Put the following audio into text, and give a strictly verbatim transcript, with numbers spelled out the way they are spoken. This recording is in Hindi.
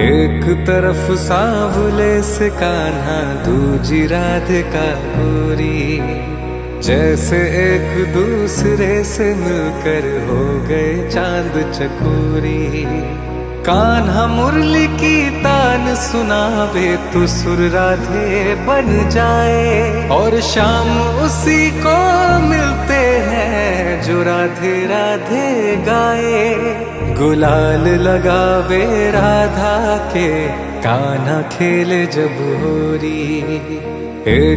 एक तरफ सांवले से कान्हा, दूजी राधिका गोरी, जैसे एक दूसरे से मिलकर हो गए चांद चकोरी। कान्हा मुरली की तान सुनावे तो सुर राधे बन जाए, और शाम उसी को मिलते हैं जो राधे राधे गाए। गुलाल लगावे राधा के, कान्हा खेले जब होरी।